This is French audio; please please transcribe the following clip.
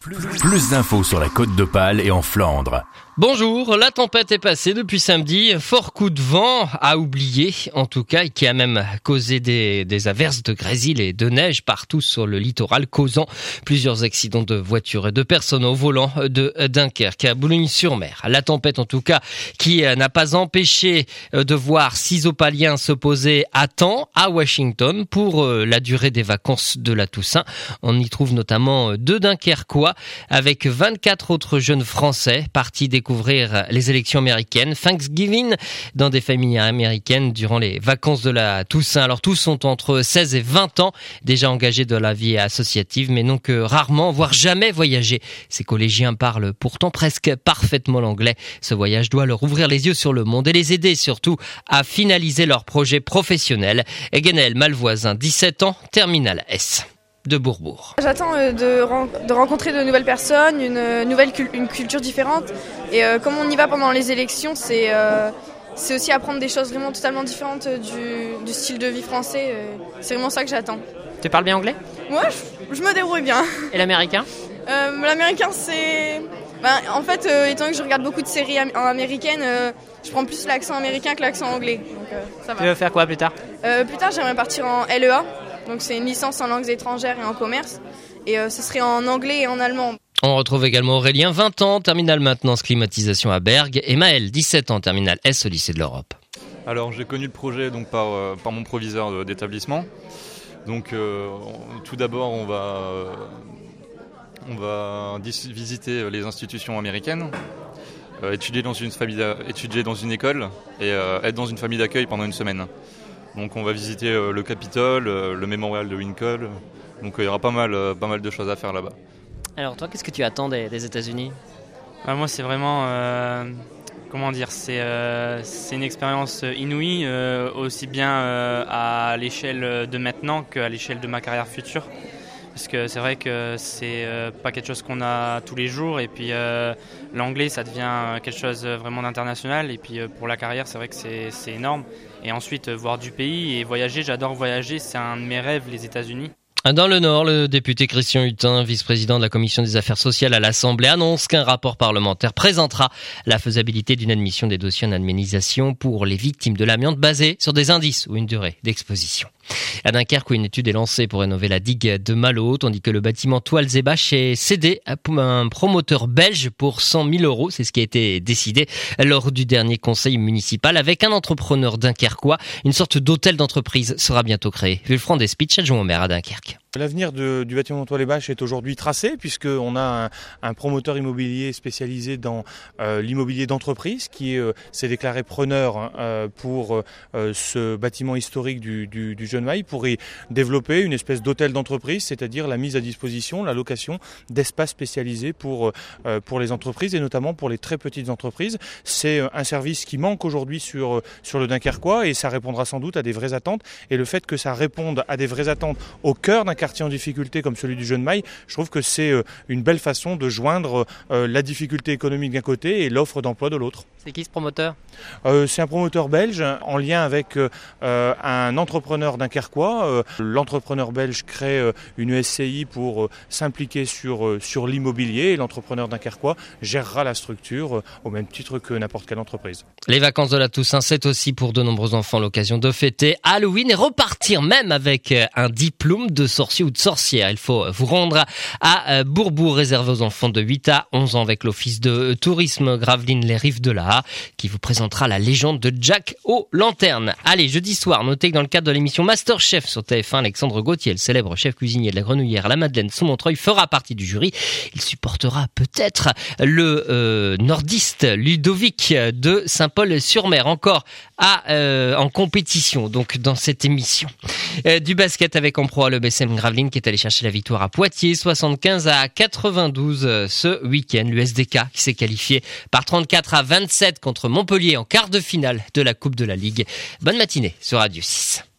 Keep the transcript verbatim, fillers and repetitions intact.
Plus, plus d'infos sur la Côte d'Opale et en Flandre. Bonjour, la tempête est passée depuis samedi. Fort coup de vent à oublier, en tout cas, qui a même causé des, des averses de grésil et de neige partout sur le littoral, causant plusieurs accidents de voitures et de personnes au volant de Dunkerque à Boulogne-sur-Mer. La tempête, en tout cas, qui n'a pas empêché de voir six Opaliens s'opposer à temps à Washington pour la durée des vacances de la Toussaint. On y trouve notamment deux Dunkerquois avec vingt-quatre autres jeunes Français partis découvrir les élections américaines, Thanksgiving, dans des familles américaines durant les vacances de la Toussaint. Alors tous sont entre seize et vingt ans, déjà engagés dans la vie associative, mais n'ont que rarement, voire jamais voyagé. Ces collégiens parlent pourtant presque parfaitement l'anglais. Ce voyage doit leur ouvrir les yeux sur le monde et les aider surtout à finaliser leur projet professionnel. Guénel Malvoisin, dix-sept ans, terminale S. De Bourbourg. J'attends euh, de, ren- de rencontrer de nouvelles personnes, une euh, nouvelle cul- une culture différente. Et euh, comme on y va pendant les élections, c'est, euh, c'est aussi apprendre des choses vraiment totalement différentes du, du style de vie français. Euh, c'est vraiment ça que j'attends. Tu parles bien anglais ? Moi, je, je me débrouille bien. Et l'américain ? euh, L'américain, c'est... Ben, en fait, euh, étant que je regarde beaucoup de séries am- américaines, euh, je prends plus l'accent américain que l'accent anglais. Donc euh, ça va. Tu veux faire quoi plus tard ? euh, Plus tard, j'aimerais partir en L E A. Donc c'est une licence en langues étrangères et en commerce. Et euh, ce serait en anglais et en allemand. On retrouve également Aurélien, vingt ans, terminale maintenance climatisation à Bergue, et Maël, dix-sept ans, terminale S au lycée de l'Europe. Alors j'ai connu le projet donc par, euh, par mon proviseur d'établissement. Donc euh, tout d'abord on va, euh, on va dis- visiter les institutions américaines, euh, étudier, dans une famille étudier dans une école et euh, être dans une famille d'accueil pendant une semaine. Donc on va visiter euh, le Capitole, euh, le mémorial de Lincoln. Donc euh, il y aura pas mal, euh, pas mal de choses à faire là-bas. Alors toi, qu'est-ce que tu attends des, des États-Unis ? Bah, moi, c'est vraiment, euh, comment dire, c'est, euh, c'est une expérience inouïe, euh, aussi bien euh, à l'échelle de maintenant qu'à l'échelle de ma carrière future. Parce que c'est vrai que c'est euh, pas quelque chose qu'on a tous les jours, et puis euh, l'anglais, ça devient quelque chose vraiment d'international, et puis euh, pour la carrière, c'est vrai que c'est, c'est énorme. Et ensuite, euh, voir du pays et voyager, j'adore voyager, c'est un de mes rêves, les États-Unis. Dans le Nord, le député Christian Hutin, vice-président de la Commission des Affaires sociales à l'Assemblée, annonce qu'un rapport parlementaire présentera la faisabilité d'une admission des dossiers en indemnisation pour les victimes de l'amiante basée sur des indices ou une durée d'exposition. À Dunkerque, où une étude est lancée pour rénover la digue de Malo, tandis que le bâtiment Toiles et Bâches est cédé à un promoteur belge pour cent mille euros. C'est ce qui a été décidé lors du dernier conseil municipal avec un entrepreneur dunkerquois. Une sorte d'hôtel d'entreprise sera bientôt créé. Vulfran Despitch, adjoint au maire à Dunkerque. L'avenir de, du bâtiment Toiles et Bâches est aujourd'hui tracé, puisqu'on a un, un promoteur immobilier spécialisé dans euh, l'immobilier d'entreprise qui euh, s'est déclaré preneur euh, pour euh, ce bâtiment historique du, du, du Jeune Mail, pour y développer une espèce d'hôtel d'entreprise, c'est-à-dire la mise à disposition, la location d'espaces spécialisés pour, euh, pour les entreprises et notamment pour les très petites entreprises. C'est un service qui manque aujourd'hui sur, sur le Dunkerquois, et ça répondra sans doute à des vraies attentes. Et le fait que ça réponde à des vraies attentes au cœur d'un quartier en difficulté comme celui du Jeune Mail, je trouve que c'est une belle façon de joindre la difficulté économique d'un côté et l'offre d'emploi de l'autre. C'est qui ce promoteur ? euh, C'est un promoteur belge en lien avec euh, un entrepreneur dunkerquois. Euh, l'entrepreneur belge crée euh, une S C I pour euh, s'impliquer sur, euh, sur l'immobilier, et l'entrepreneur dunkerquois gérera la structure euh, au même titre que n'importe quelle entreprise. Les vacances de la Toussaint, c'est aussi pour de nombreux enfants l'occasion de fêter Halloween et repartir même avec un diplôme de sorcier ou de sorcière. Il faut vous rendre à Bourbourg, réservé aux enfants de huit à onze ans, avec l'office de tourisme Gravelines les Rives de la Ha, qui vous présentera la légende de Jack aux lanternes. Allez, jeudi soir, notez que dans le cadre de l'émission Masterchef sur T F un, Alexandre Gauthier, le célèbre chef cuisinier de la Grenouillère à la Madeleine sous Montreuil, fera partie du jury. Il supportera peut-être le euh, nordiste Ludovic de Saint-Paul-sur-Mer, encore à, euh, en compétition donc dans cette émission. Euh, du basket avec en pro le B C M Gravelines qui est allé chercher la victoire à Poitiers, soixante-quinze à quatre-vingt-douze ce week-end. L'U S D K qui s'est qualifié par trente-quatre à vingt-sept contre Montpellier en quart de finale de la Coupe de la Ligue. Bonne matinée sur Radio six.